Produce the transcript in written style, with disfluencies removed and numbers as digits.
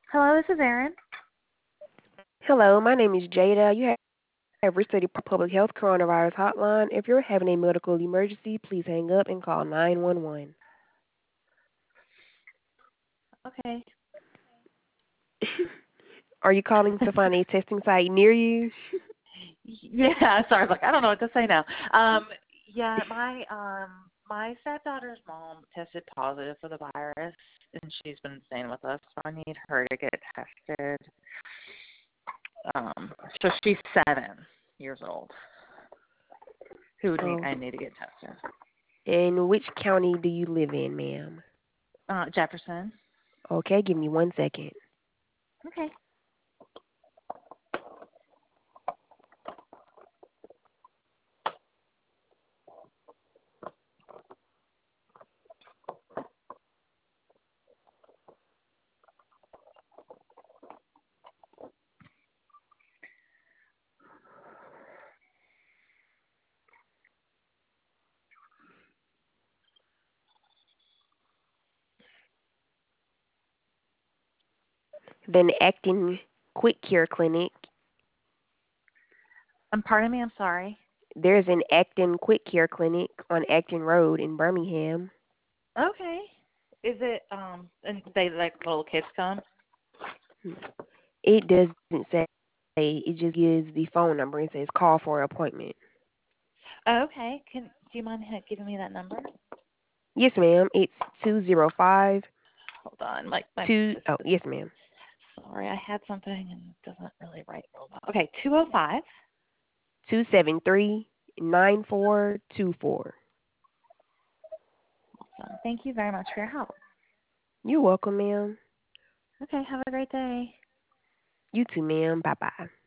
Hello, this is Erin. Hello, my name is Jada. You have reached the Public Health Coronavirus Hotline. If you're having a medical emergency, please hang up and call 911. Okay. Are you calling to find a testing site near you? Yeah, sorry, like I don't know what to say now. Yeah, my stepdaughter's mom tested positive for the virus, and she's been staying with us. So I need her to get tested. So she's 7 years old. Oh, I need to get tested. in which county do you live in, ma'am? Jefferson. Okay, give me 1 second. Okay. Then Acton Quick Care Clinic. Pardon me. I'm sorry. There's an Acton Quick Care Clinic on Acton Road in Birmingham. Okay. Is it and they like little kids come? It doesn't say. It just gives the phone number. It says call for an appointment. Okay. Do you mind giving me that number? Yes, ma'am. It's 205 Hold on. My two. Oh, yes, ma'am. sorry, I had something and it doesn't really write real well. Okay, 205. 273-9424. Awesome. Thank you very much for your help. You're welcome, ma'am. Okay, have a great day. You too, ma'am. Bye-bye.